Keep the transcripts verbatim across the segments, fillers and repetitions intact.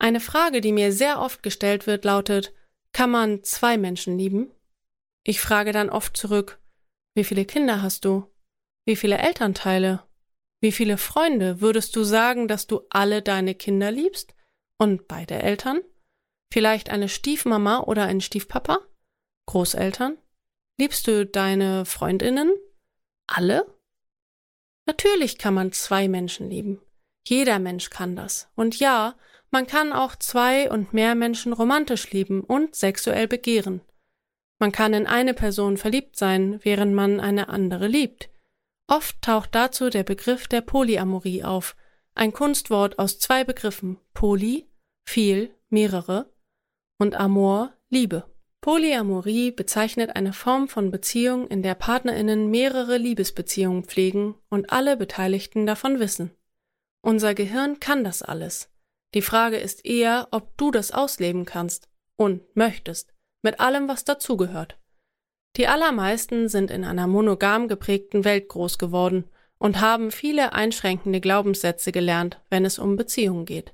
Eine Frage, die mir sehr oft gestellt wird, lautet: Kann man zwei Menschen lieben? Ich frage dann oft zurück: Wie viele Kinder hast du? Wie viele Elternteile? Wie viele Freunde? Würdest du sagen, dass du alle deine Kinder liebst? Und beide Eltern? Vielleicht eine Stiefmama oder einen Stiefpapa? Großeltern? Liebst du deine Freundinnen? Alle? Natürlich kann man zwei Menschen lieben. Jeder Mensch kann das. Und ja, man kann auch zwei und mehr Menschen romantisch lieben und sexuell begehren. Man kann in eine Person verliebt sein, während man eine andere liebt. Oft taucht dazu der Begriff der Polyamorie auf, ein Kunstwort aus zwei Begriffen: Poly, viel, mehrere, und Amor, Liebe. Polyamorie bezeichnet eine Form von Beziehung, in der PartnerInnen mehrere Liebesbeziehungen pflegen und alle Beteiligten davon wissen. Unser Gehirn kann das alles. Die Frage ist eher, ob du das ausleben kannst und möchtest, mit allem, was dazugehört. Die allermeisten sind in einer monogam geprägten Welt groß geworden und haben viele einschränkende Glaubenssätze gelernt, wenn es um Beziehungen geht.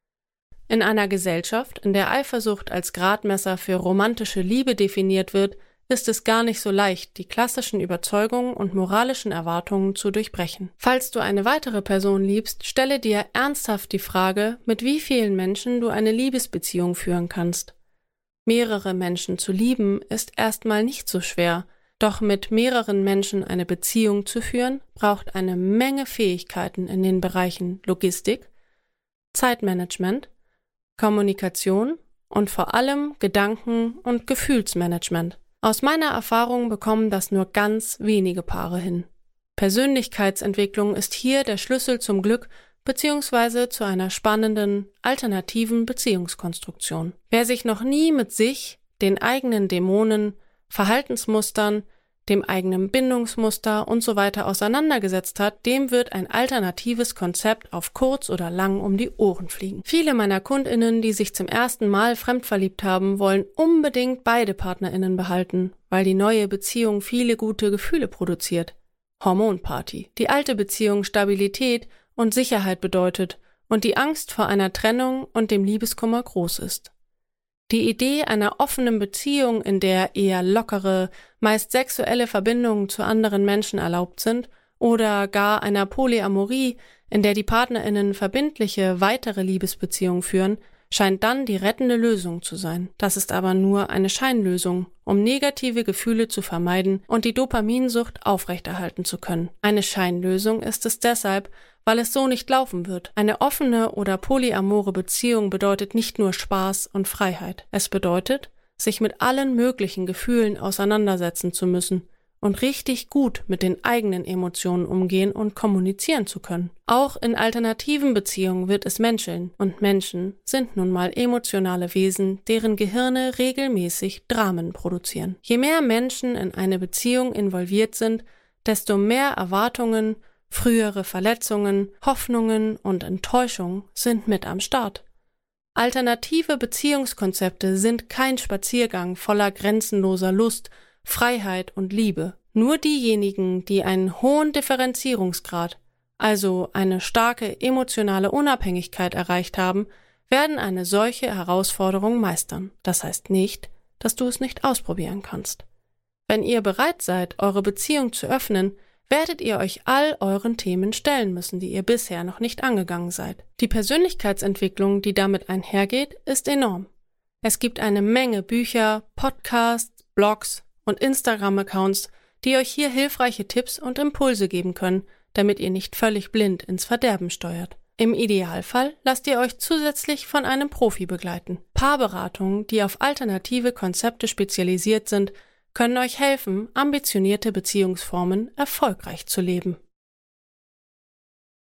In einer Gesellschaft, in der Eifersucht als Gradmesser für romantische Liebe definiert wird, ist es gar nicht so leicht, die klassischen Überzeugungen und moralischen Erwartungen zu durchbrechen. Falls du eine weitere Person liebst, stelle dir ernsthaft die Frage, mit wie vielen Menschen du eine Liebesbeziehung führen kannst. Mehrere Menschen zu lieben ist erstmal nicht so schwer, doch mit mehreren Menschen eine Beziehung zu führen, braucht eine Menge Fähigkeiten in den Bereichen Logistik, Zeitmanagement, Kommunikation und vor allem Gedanken- und Gefühlsmanagement. Aus meiner Erfahrung bekommen das nur ganz wenige Paare hin. Persönlichkeitsentwicklung ist hier der Schlüssel zum Glück bzw. zu einer spannenden, alternativen Beziehungskonstruktion. Wer sich noch nie mit sich, den eigenen Dämonen, Verhaltensmustern, dem eigenen Bindungsmuster und so weiter auseinandergesetzt hat, dem wird ein alternatives Konzept auf kurz oder lang um die Ohren fliegen. Viele meiner KundInnen, die sich zum ersten Mal fremdverliebt haben, wollen unbedingt beide PartnerInnen behalten, weil die neue Beziehung viele gute Gefühle produziert. Hormonparty. Die alte Beziehung Stabilität und Sicherheit bedeutet und die Angst vor einer Trennung und dem Liebeskummer groß ist. Die Idee einer offenen Beziehung, in der eher lockere, meist sexuelle Verbindungen zu anderen Menschen erlaubt sind, oder gar einer Polyamorie, in der die PartnerInnen verbindliche, weitere Liebesbeziehungen führen, scheint dann die rettende Lösung zu sein. Das ist aber nur eine Scheinlösung, um negative Gefühle zu vermeiden und die Dopaminsucht aufrechterhalten zu können. Eine Scheinlösung ist es deshalb, weil es so nicht laufen wird. Eine offene oder polyamore Beziehung bedeutet nicht nur Spaß und Freiheit. Es bedeutet, sich mit allen möglichen Gefühlen auseinandersetzen zu müssen und richtig gut mit den eigenen Emotionen umgehen und kommunizieren zu können. Auch in alternativen Beziehungen wird es menscheln, und Menschen sind nun mal emotionale Wesen, deren Gehirne regelmäßig Dramen produzieren. Je mehr Menschen in eine Beziehung involviert sind, desto mehr Erwartungen, frühere Verletzungen, Hoffnungen und Enttäuschung sind mit am Start. Alternative Beziehungskonzepte sind kein Spaziergang voller grenzenloser Lust, Freiheit und Liebe. Nur diejenigen, die einen hohen Differenzierungsgrad, also eine starke emotionale Unabhängigkeit erreicht haben, werden eine solche Herausforderung meistern. Das heißt nicht, dass du es nicht ausprobieren kannst. Wenn ihr bereit seid, eure Beziehung zu öffnen, werdet ihr euch all euren Themen stellen müssen, die ihr bisher noch nicht angegangen seid. Die Persönlichkeitsentwicklung, die damit einhergeht, ist enorm. Es gibt eine Menge Bücher, Podcasts, Blogs und Instagram-Accounts, die euch hier hilfreiche Tipps und Impulse geben können, damit ihr nicht völlig blind ins Verderben steuert. Im Idealfall lasst ihr euch zusätzlich von einem Profi begleiten. Paarberatungen, die auf alternative Konzepte spezialisiert sind, können euch helfen, ambitionierte Beziehungsformen erfolgreich zu leben.